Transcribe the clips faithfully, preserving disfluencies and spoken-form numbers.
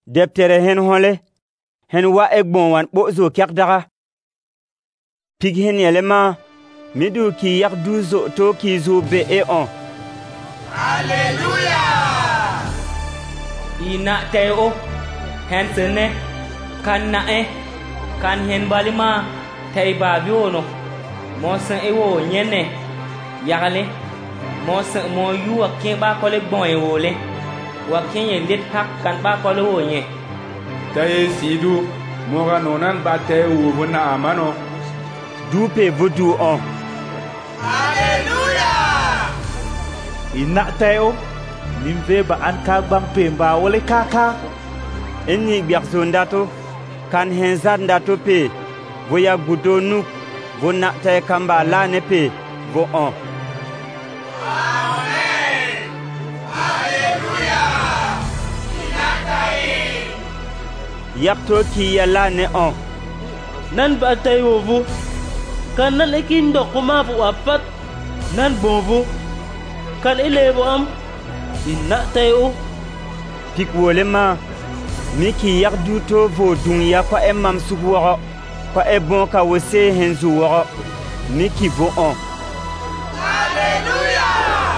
Deptere hen hole hen wa egbon wan bozo kekdaga. Pig hen yelema midu ki yak duzo to ki zo be e on. Alléluia. Ina teo hen sene kan na e kan hen balima tay ba biono mo san e wo nyene yagale mo san mo yu akin ba ko le bon e wole wa kin ye lit hak kan ba ko le wo nye tay sidu mo ga nonan ba tay wo bona amano dupe vodu on. Alléluia. Ina teo nimve ba an ka bang pe ba wole kaka Eni biakzo ndato kan hen zat ndato pe voya gudo nuk vo na tay kamba la ne pe vo on. Amen. Alléluia. Ina tay. Yak to ki ya la ne on. Nan ba tay wo vo kan nan ekin do kuma vo apat nan bonvo kan elevo am ina tay o Pik wole ma miki yak du to vo dunya kwa e mam subuwa kwa e bon ka wose hen zuwa miki vo on. Alléluia.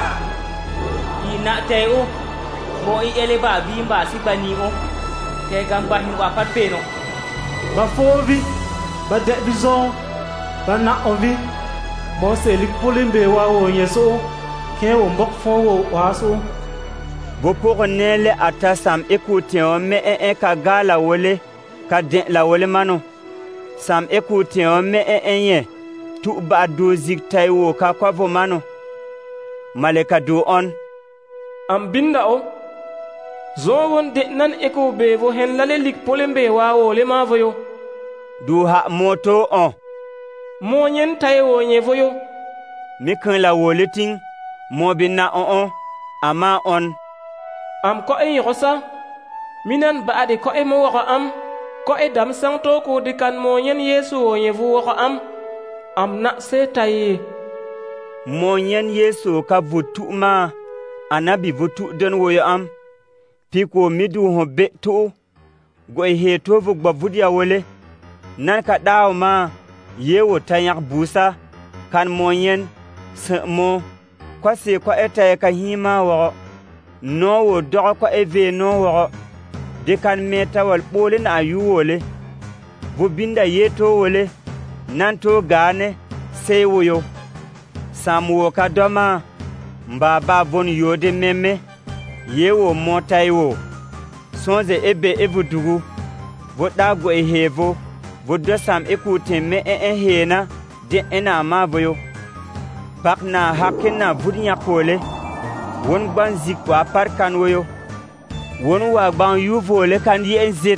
ina teo mo i ele ba bi mba si bani o te gamba hin wa pat pe no ba fovi ba de bizon ba na ovi mo se lik polimbe wa wo yeso ke wo mbok fo wo waso Bo pour nele ata sam écoute on me en ka gala wole ka den la wole mano sam écoute on me en yen tu ba do zik taiwo ka kwa vo mano maleka do on am binda o zo won de nan eko be vo hen lale lik polembe wa wole ma voyo du ha moto on mo nyen taiwo nye voyo mi kan la wole ting mo binna on on ama on am ko e yosa minan ba ade ko e mo wako am ko e dam sang to ko de kan mo nyen yesu o nye vo wako am am na se taye mo nyen yesu ka vutu ma anabi vutu den woyo am piko midu ho be to go he to vu gba vudia wole nan ka dawo ma yewo tanyak busa kan mo nyen se mo kwa se kwa eta ka hima wo no wo do ko eve no wo de kan meta wal bolen ayu wole bu binda yeto wole nan to gane sai woyo samuwo ka doma mbaba von yode meme yewo motaiwo sonze ebe evudugu bo dago e hevo bo dosam ekute me en hena de ena mavoyo bakna hakena vudnya kole won ban zikwa par kan woyo won wa ban yuvole kan yi enzet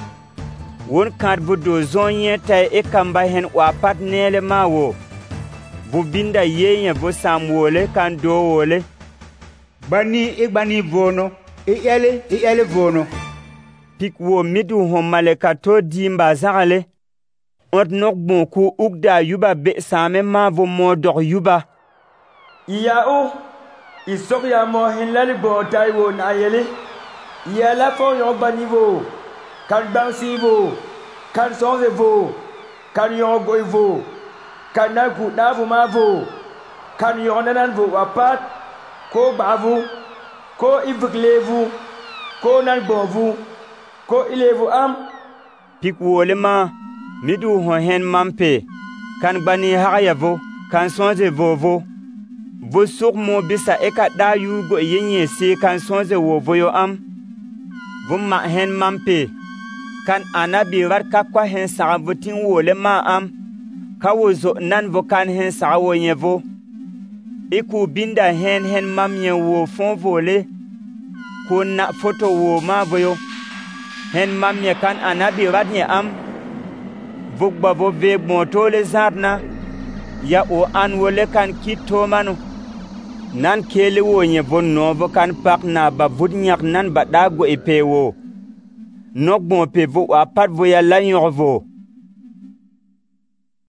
won kad bodo zonye tay e kamba hen wa pat nele mawo bu binda yeye bo samwole kan do wole bani e bani vono e ele e ele vono pik wo midu ho maleka to dimba zagale ot nok bon ku ugda yuba be same ma vo modor yuba iya o isok ya mo hin lali bo taiwo na yele ya la fo yo banivo kan bansivo kan sonzevo kan yo goivo kan na ku na vo mavo kan yo nanan vo apat ko bavu ko ivglevu ko nan bovu ko ilevu am pik wole ma midu ho hen mampe kan bani hayavo kan sonze vovo vo sur mo bisa eka da yugo yenye se kan sonze wo voyo am vo ma hen mampe kan anabi warka kwa hen saravutin wole ma am kawozo nan vo kan hen sarawo nyevo iku binda hen hen mamye wo fon vole ko na foto wo ma voyo hen mamye kan anabi radnye am vugba vo ve motole zarna ya o an wole kan kito manu nan kele wo nye vo novo kan pak na ba vudnyak nan ba dago epewo nok bon pe vo apat vo ya la yorvo